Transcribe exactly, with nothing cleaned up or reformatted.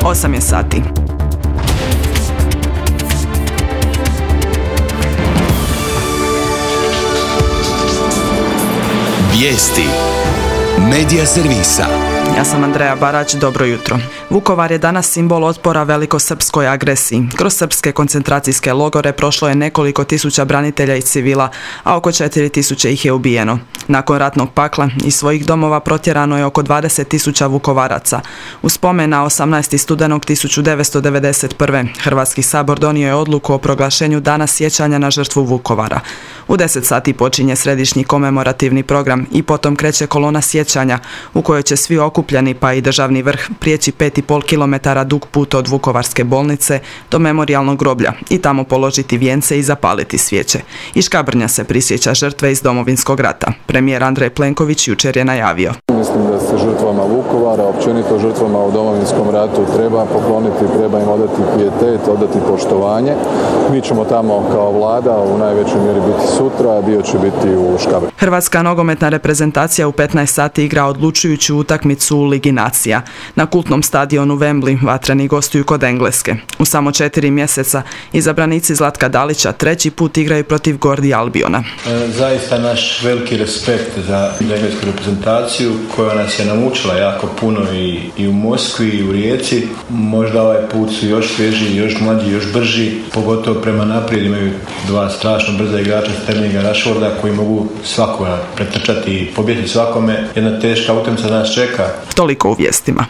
osam je sati. Vijesti Medija servisa. Ja sam Andreja Barać, dobro jutro. Vukovar je danas simbol otpora velikosrpskoj agresiji. Kroz srpske koncentracijske logore prošlo je nekoliko tisuća branitelja i civila, a oko četiri tisuće ih je ubijeno. Nakon ratnog pakla iz svojih domova protjerano je oko dvadeset tisuća Vukovaraca. U spomen na osamnaesti studenog tisuću devetsto devedeset prve. Hrvatski sabor donio je odluku o proglašenju Dana sjećanja na žrtvu Vukovara. U deset sati počinje središnji komemorativni program i potom kreće kolona sjećanja u kojoj će svi okupljeni pa i državni vrh prijeći pet i pol kilometara dug put od Vukovarske bolnice do memorijalnog groblja i tamo položiti vijence i zapaliti svijeće. Iz Škabrnja se prisjeća žrtve iz Domovinskog rata. Premijer Andrej Plenković jučer je najavio. Mislim da se žrtvama Vukovara, općenito žrtvama u Domovinskom ratu treba pokloniti, treba im odati pijetet, odati poštovanje. Mi ćemo tamo kao vlada u najvećoj mjeri biti sutra, a dio će biti u Škabrnju. Hrvatska nogometna reprezentacija u petnaest sati igra odlučujuću utakmicu u Ligi nacija. Na kultnom stadionu Wembley vatreni gostuju kod Engleske. U samo četiri mjeseca izabranici Zlatka Dalića treći put igraju protiv Gordi Albiona. E, zaista naš veliki respekt za englesku reprezentaciju koja nas je naučila jako puno i, i u Moskvi i u Rijeci. Možda ovaj put su još svježi, još mlađi, još brži, pogotovo prema naprijed imaju dva strašno brza igrača, Sterlinga, Rashforda, koji mogu svakoga pretrčati i pobjeti svakome. Jedna teška utakmica nas čeka. Toliko u vijestima.